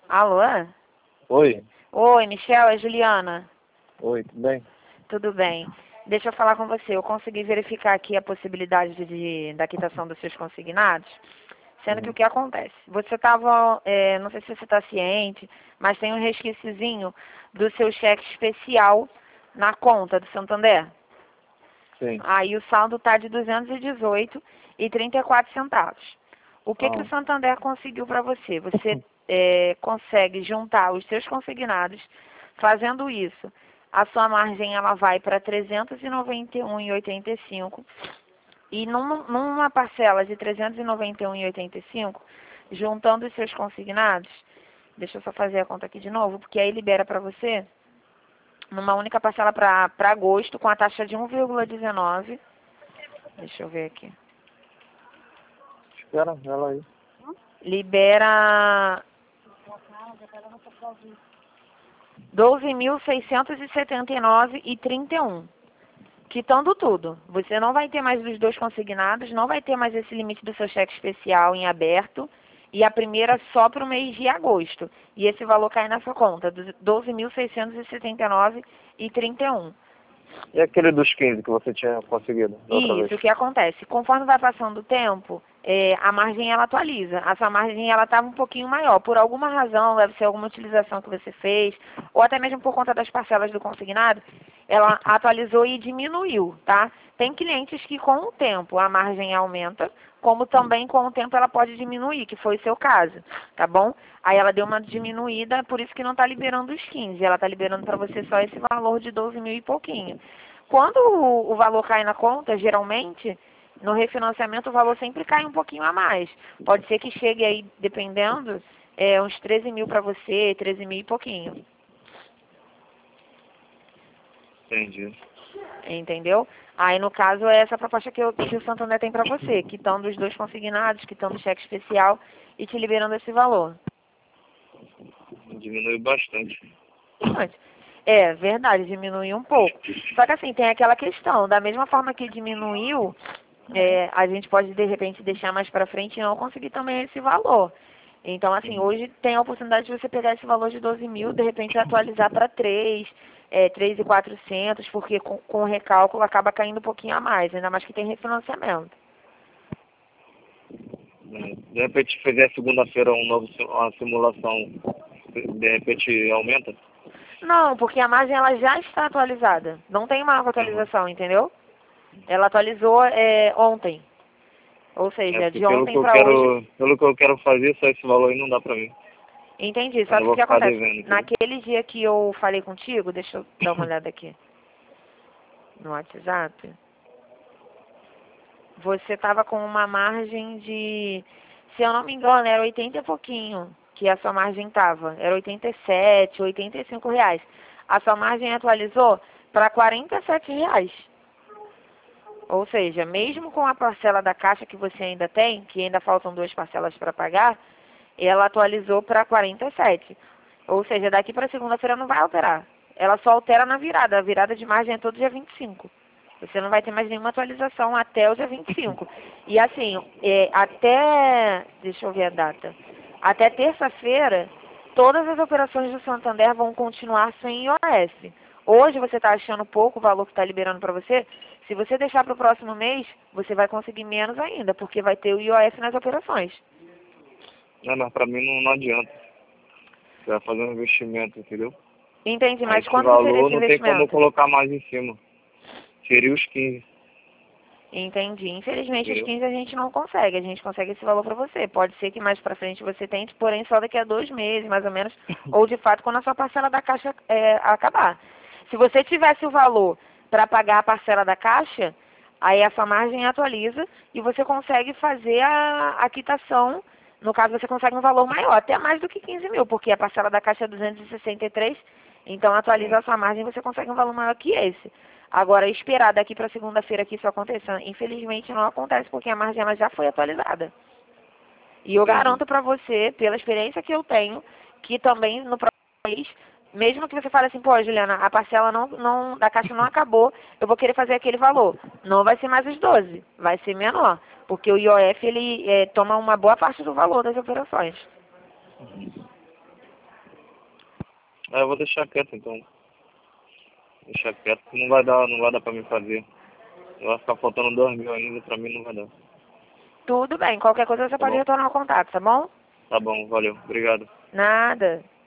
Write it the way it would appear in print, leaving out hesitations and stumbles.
Alô? Oi. Oi, Michel, é Juliana. Oi, tudo bem? Tudo bem. Deixa eu falar com você. Eu consegui verificar aqui a possibilidade da quitação dos seus consignados, sendo que o que acontece? Você estava, não sei se você está ciente, mas tem um resquíciozinho do seu cheque especial na conta do Santander. Sim. Aí o saldo está de R$ 218,34. O que o Santander conseguiu para você? Você consegue juntar os seus consignados. Fazendo isso, a sua margem ela vai para R$ 391,85 e numa parcela de R$ 391,85, juntando os seus consignados, deixa eu só fazer a conta aqui de novo, porque aí libera para você numa única parcela para agosto com a taxa de 1,19. Deixa eu ver aqui. Espera, ela aí. Libera 12.679,31. Quitando tudo. Você não vai ter mais os dois consignados, não vai ter mais esse limite do seu cheque especial em aberto, e a primeira só para o mês de agosto. E esse valor cai na sua conta, 12.679,31. E aquele dos 15 que você tinha conseguido da outra vez? Isso, o que acontece? Conforme vai passando o tempo, a margem ela atualiza. A sua margem ela estava um pouquinho maior. Por alguma razão, deve ser alguma utilização que você fez, ou até mesmo por conta das parcelas do consignado, ela atualizou e diminuiu, tá? Tem clientes que com o tempo a margem aumenta, como também com o tempo ela pode diminuir, que foi o seu caso, tá bom? Aí ela deu uma diminuída, por isso que não está liberando os 15, ela está liberando para você só esse valor de 12 mil e pouquinho. Quando o valor cai na conta, geralmente, no refinanciamento o valor sempre cai um pouquinho a mais. Pode ser que chegue aí, dependendo, uns 13 mil para você, 13 mil e pouquinho. Entendi. Entendeu? Aí, no caso, é essa proposta que o Santander tem para você, quitando os dois consignados, quitando o cheque especial e te liberando esse valor. Diminuiu bastante. É, verdade, diminuiu um pouco. Só que assim, tem aquela questão, da mesma forma que diminuiu, a gente pode de repente deixar mais para frente e não conseguir também esse valor. Então, assim, hoje tem a oportunidade de você pegar esse valor de 12 mil, de repente atualizar para 3.400, porque com o recálculo acaba caindo um pouquinho a mais, ainda mais que tem refinanciamento. De repente, se fizer segunda-feira uma simulação, de repente aumenta? Não, porque a margem ela já está atualizada. Não tem uma nova atualização, entendeu? Ela atualizou ontem. Ou seja, de ontem para hoje. Pelo que eu quero fazer, só esse valor aí não dá pra mim. Entendi. Eu Só não que o vou que ficar acontece? devendo. Naquele dia que eu falei contigo, deixa eu dar uma olhada aqui no WhatsApp. Você estava com uma margem de, se eu não me engano, era 80 e pouquinho que a sua margem estava. Era 87, 85 reais. A sua margem atualizou para 47 reais. Ou seja, mesmo com a parcela da caixa que você ainda tem, que ainda faltam 2 parcelas para pagar, ela atualizou para 47. Ou seja, daqui para segunda-feira não vai alterar. Ela só altera na virada. A virada de margem é todo dia 25. Você não vai ter mais nenhuma atualização até o dia 25. E assim, deixa eu ver a data. Até terça-feira, todas as operações do Santander vão continuar sem IOF. Hoje você está achando pouco o valor que está liberando para você. Se você deixar para o próximo mês, você vai conseguir menos ainda, porque vai ter o IOF nas operações. Não, mas pra mim não adianta. Você vai fazer um investimento, entendeu? Entendi, mas esse quanto seria valor esse não tem como investimento? colocar mais em cima. Seria os 15. Entendi. Infelizmente, os Entendeu? 15 a gente não consegue. A gente consegue esse valor para você. Pode ser que mais para frente você tente, porém só daqui a 2 meses, mais ou menos, ou de fato quando a sua parcela da caixa acabar. Se você tivesse o valor para pagar a parcela da caixa, aí a sua margem atualiza e você consegue fazer a quitação. No caso, você consegue um valor maior, até mais do que 15 mil, porque a parcela da caixa é 263, então atualiza a sua margem e você consegue um valor maior que esse. Agora, esperar daqui para segunda-feira que isso aconteça, infelizmente não acontece, porque a margem ela já foi atualizada. E eu garanto para você, pela experiência que eu tenho, que também no próximo mês, mesmo que você fale assim, pô, Juliana, a parcela da caixa não acabou, eu vou querer fazer aquele valor. Não vai ser mais os 12, vai ser menor, porque o IOF ele toma uma boa parte do valor das operações. Eu vou deixar quieto então. Deixar quieto, não vai dar pra me fazer. Vai ficar faltando 2.000 ainda, pra mim não vai dar. Tudo bem, qualquer coisa você Tá pode bom? retornar o contato, tá bom? Tá bom, valeu. Obrigado. Nada.